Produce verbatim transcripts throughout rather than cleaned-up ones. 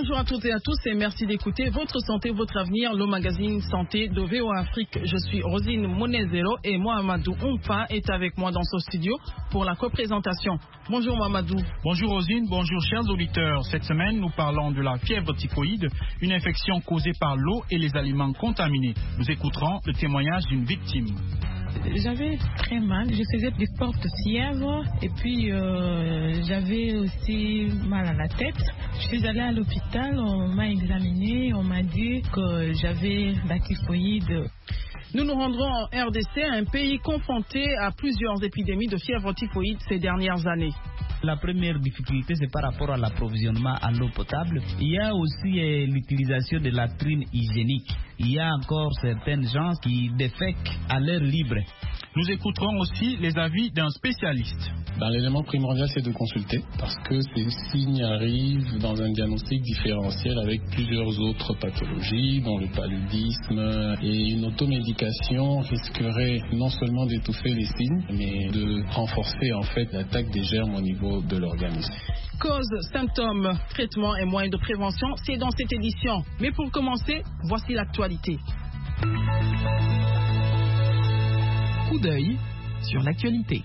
Bonjour à toutes et à tous et merci d'écouter Votre Santé, Votre Avenir, le magazine Santé de V O A Afrique. Je suis Rosine Monezero et Mohamedou Oumfa est avec moi dans ce studio pour la coprésentation. Bonjour Mohamedou. Bonjour Rosine, bonjour chers auditeurs. Cette semaine, nous parlons de la fièvre typhoïde, une infection causée par l'eau et les aliments contaminés. Nous écouterons le témoignage d'une victime. J'avais très mal, je faisais des fortes fièvres et puis euh, j'avais aussi mal à la tête. Je suis allée à l'hôpital, on m'a examiné, on m'a dit que j'avais la typhoïde. Nous nous rendrons en R D C, un pays confronté à plusieurs épidémies de fièvre typhoïde ces dernières années. La première difficulté, c'est par rapport à l'approvisionnement en eau potable. Il y a aussi euh, l'utilisation de la latrines hygiénique. Il y a encore certaines gens qui défèquent à l'air libre. Nous écouterons aussi les avis d'un spécialiste. Ben, l'élément primordial, c'est de consulter parce que ces signes arrivent dans un diagnostic différentiel avec plusieurs autres pathologies, dont le paludisme, et une automédication risquerait non seulement d'étouffer les signes, mais de renforcer en fait l'attaque des germes au niveau de l'organisme. Causes, symptômes, traitements et moyens de prévention, c'est dans cette édition. Mais pour commencer, voici l'actualité. Coup d'œil sur l'actualité.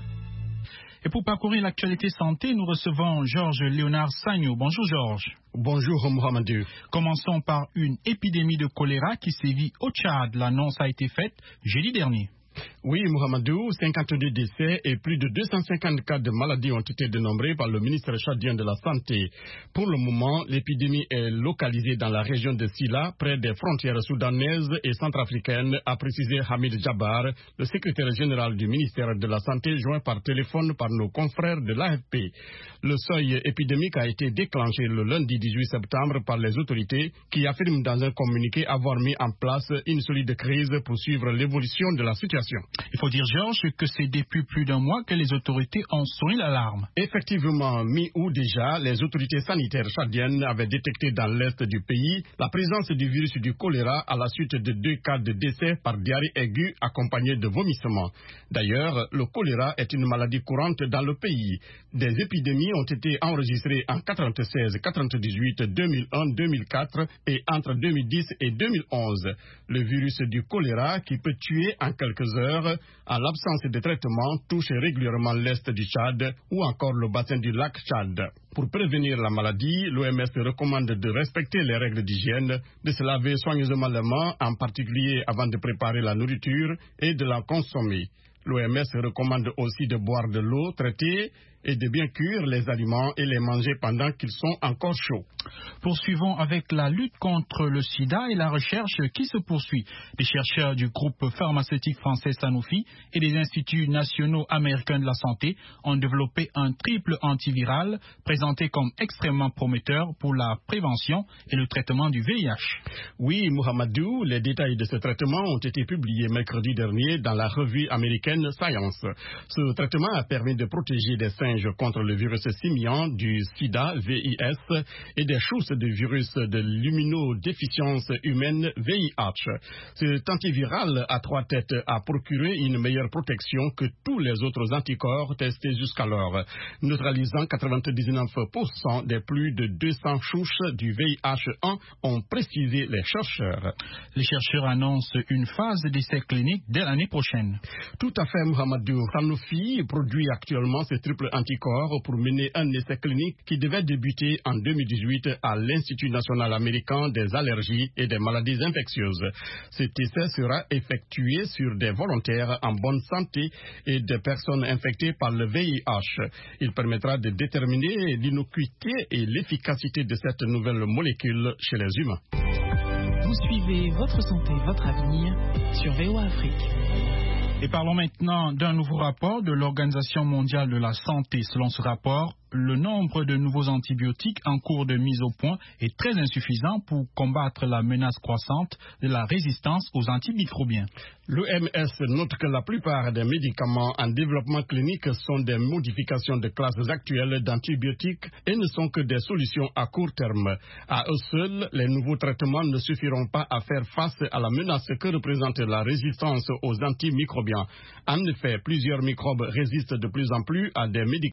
Et pour parcourir l'actualité santé, nous recevons Georges Léonard Sagno. Bonjour Georges. Bonjour Mohamedou. Commençons par une épidémie de choléra qui sévit au Tchad. L'annonce a été faite jeudi dernier. Oui, Mohamedou, cinquante-deux décès et plus de deux cent cinquante cas de maladies ont été dénombrés par le ministère tchadien de la Santé. Pour le moment, l'épidémie est localisée dans la région de Sila, près des frontières soudanaises et centrafricaines, a précisé Hamid Jabbar, le secrétaire général du ministère de la Santé, joint par téléphone par nos confrères de l'A F P. Le seuil épidémique a été déclenché le lundi dix-huit septembre par les autorités qui affirment dans un communiqué avoir mis en place une solide crise pour suivre l'évolution de la situation. Il faut dire, Georges, que c'est depuis plus d'un mois que les autorités ont sonné l'alarme. Effectivement, mi-août déjà, les autorités sanitaires tchadiennes avaient détecté dans l'est du pays la présence du virus du choléra à la suite de deux cas de décès par diarrhée aiguë accompagnée de vomissements. D'ailleurs, le choléra est une maladie courante dans le pays. Des épidémies ont été enregistrées en quatre-vingt-seize, quatre-vingt-dix-huit, deux mille un, deux mille quatre et entre deux mille dix et deux mille onze. Le virus du choléra, qui peut tuer en quelques heures, en l'absence de traitement, touche régulièrement l'est du Tchad ou encore le bassin du lac Tchad. Pour prévenir la maladie, l'O M S recommande de respecter les règles d'hygiène, de se laver soigneusement les mains, en particulier avant de préparer la nourriture et de la consommer. L'O M S recommande aussi de boire de l'eau traitée et de bien cuire les aliments et les manger pendant qu'ils sont encore chauds. Poursuivons avec la lutte contre le sida et la recherche qui se poursuit. Des chercheurs du groupe pharmaceutique français Sanofi et des instituts nationaux américains de la santé ont développé un triple antiviral présenté comme extrêmement prometteur pour la prévention et le traitement du V I H. Oui, Mohamedou, les détails de ce traitement ont été publiés mercredi dernier dans la revue américaine Science. Ce traitement a permis de protéger des singes contre le virus simian du sida, V I S, et des chousses du virus de l'immunodéficience humaine, V I H. Cet antiviral à trois têtes a procuré une meilleure protection que tous les autres anticorps testés jusqu'alors, neutralisant quatre-vingt-dix-neuf pour cent des plus de deux cents souches du V I H un, ont précisé les chercheurs. Les chercheurs annoncent une phase d'essai clinique dès l'année prochaine. Tout à fait, Mohamedou. Sanofi produit actuellement ce triple anticorps pour mener un essai clinique qui devait débuter en deux mille dix-huit à l'Institut national américain des allergies et des maladies infectieuses. Cet essai sera effectué sur des volontaires en bonne santé et des personnes infectées par le V I H. Il permettra de déterminer l'innocuité et l'efficacité de cette nouvelle molécule chez les humains. Vous suivez Votre Santé, Votre Avenir sur V O A Afrique. Et parlons maintenant d'un nouveau rapport de l'Organisation mondiale de la santé. Selon ce rapport, le nombre de nouveaux antibiotiques en cours de mise au point est très insuffisant pour combattre la menace croissante de la résistance aux antimicrobiens. L'O M S note que la plupart des médicaments en développement clinique sont des modifications de classes actuelles d'antibiotiques et ne sont que des solutions à court terme. À eux seuls, les nouveaux traitements ne suffiront pas à faire face à la menace que représente la résistance aux antimicrobiens. En effet, plusieurs microbes résistent de plus en plus à des médicaments